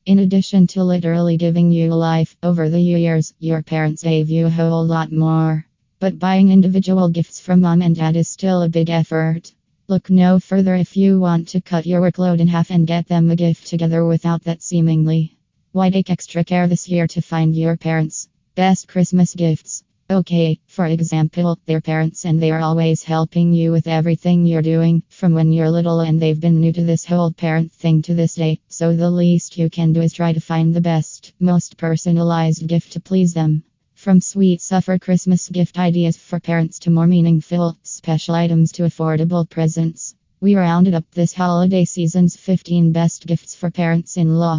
In addition to literally giving you life, over the years, your parents gave you a whole lot more. But buying individual gifts from mom and dad is still a big effort. Look no further if you want to cut your workload in half and get them a gift together without that seemingly. Why take extra care this year to find your parents' best Christmas gifts? Okay, for example, they're parents and they are always helping you with everything you're doing from when you're little, and they've been new to this whole parent thing to this day. So the least you can do is try to find the best, most personalized gift to please them. From sweet suffer Christmas gift ideas for parents to more meaningful, special items to affordable presents, we rounded up this holiday season's 15 best gifts for parents-in-law.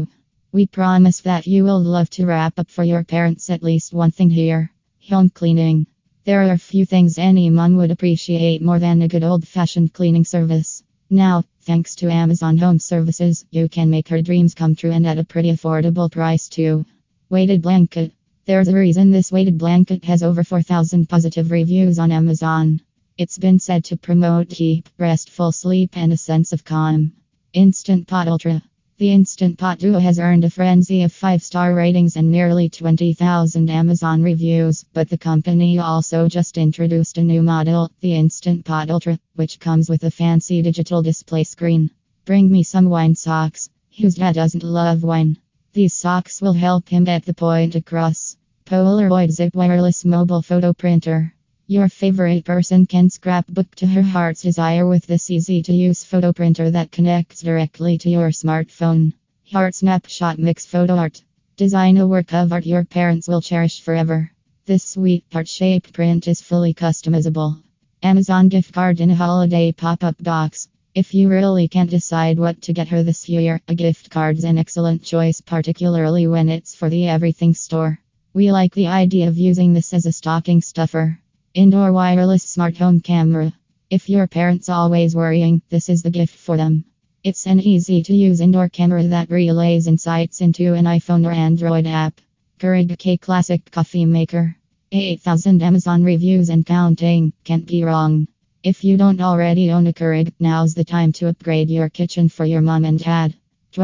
We promise that you will love to wrap up for your parents at least one thing here. Home cleaning. There are few things any mom would appreciate more than a good old-fashioned cleaning service. Now, thanks to Amazon Home Services, you can make her dreams come true and at a pretty affordable price too. Weighted blanket. There's a reason this weighted blanket has over 4,000 positive reviews on Amazon. It's been said to promote deep, restful sleep and a sense of calm. Instant Pot Ultra. The Instant Pot Duo has earned a frenzy of 5-star ratings and nearly 20,000 Amazon reviews, but the company also just introduced a new model, the Instant Pot Ultra, which comes with a fancy digital display screen. Bring me some wine socks. Whose dad doesn't love wine? These socks will help him get the point across. Polaroid Zip Wireless Mobile Photo Printer. Your favorite person can scrapbook to her heart's desire with this easy-to-use photo printer that connects directly to your smartphone. Heart Snapshot Mix Photo Art. Design a work of art your parents will cherish forever. This sweet heart-shaped print is fully customizable. Amazon gift card in a holiday pop-up box. If you really can't decide what to get her this year, a gift card's an excellent choice, particularly when it's for the everything store. We like the idea of using this as a stocking stuffer. Indoor wireless smart home camera. If your parents always worrying, this is the gift for them. It's an easy-to-use indoor camera that relays insights into an iPhone or Android app. Keurig K Classic Coffee Maker. 8,000 Amazon reviews and counting. Can't be wrong. If you don't already own a Keurig, now's the time to upgrade your kitchen for your mom and dad.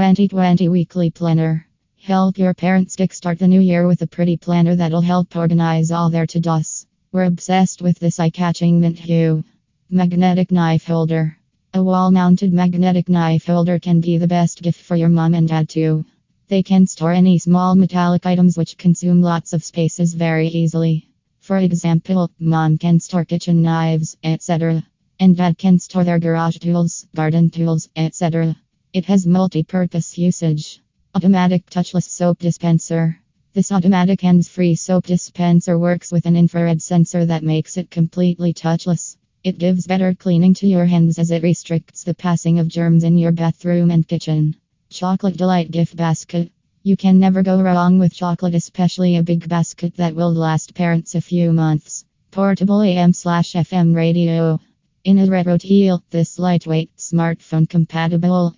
2020 Weekly Planner. Help your parents kickstart the new year with a pretty planner that'll help organize all their to-dos. We're obsessed with this eye-catching mint hue. Magnetic knife holder. A wall-mounted magnetic knife holder can be the best gift for your mom and dad too. They can store any small metallic items which consume lots of spaces very easily. For example, mom can store kitchen knives, etc. And dad can store their garage tools, garden tools, etc. It has multi-purpose usage. Automatic touchless soap dispenser. This automatic hands-free soap dispenser works with an infrared sensor that makes it completely touchless. It gives better cleaning to your hands as it restricts the passing of germs in your bathroom and kitchen. Chocolate Delight Gift Basket. You can never go wrong with chocolate, especially a big basket that will last parents a few months. Portable AM/FM radio. In a retro teal, this lightweight, smartphone-compatible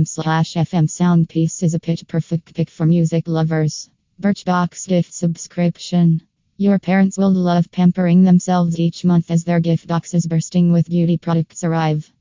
AM/FM sound piece is a pitch-perfect pick for music lovers. Birchbox Gift Subscription. Your parents will love pampering themselves each month as their gift boxes bursting with beauty products arrive.